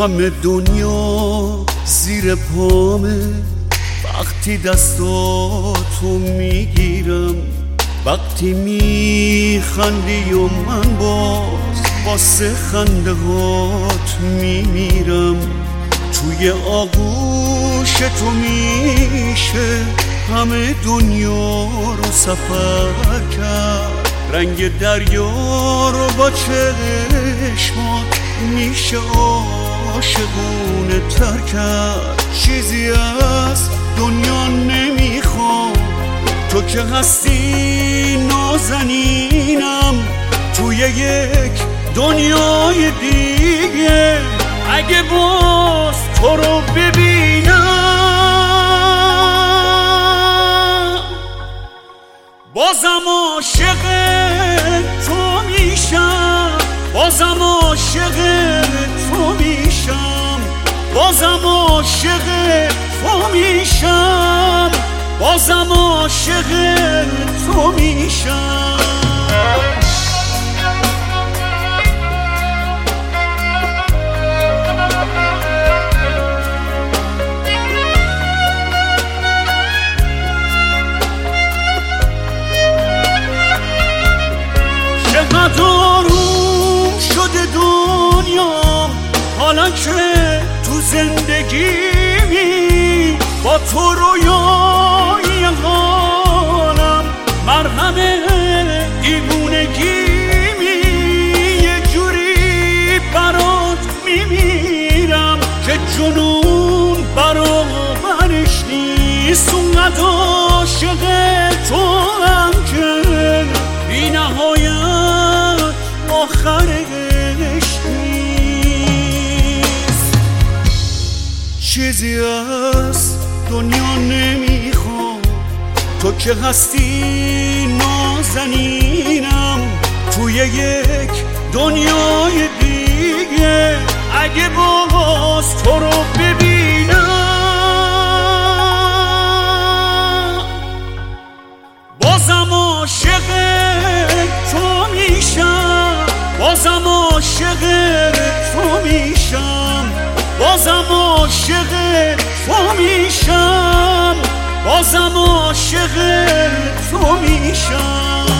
همه دنیا زیر پامه وقتی دستاتو میگیرم، وقتی میخندی و من واسه خنده هات میمیرم. توی آغوش تو میشه همه دنیا رو سفر کرد، رنگ دریا رو با چشمات میشه عاشقونه تر کرد. چیزی از دنیا نمیخوام، تو که هستی نازنینم توی یک دنیای دیگه. اگه باز تو رو ببینم، بازم عاشق تو میشم، بازم عاشق تو میشم، بازم عاشق تو میشم، بازم عاشق تو میشم. چقدر آروم شده دنیا حالا که تو زندگیمی، با تو رویای حالم مرهم دیوونگیمی. یه جوری برات میمیرم که جنون برابرش نیست. اونقدر عاشق تو هم که بی نهایت آخرش نیست. چیزی از دنیا نمیخوام، تو که هستی نازنینم توی یک دنیای دیگه. اگه باز تو رو ببینم، بازم عاشق تو میشم، بازم عاشق تو میشم، بازم عاشق تو میشم، بازم عاشق تو میشم.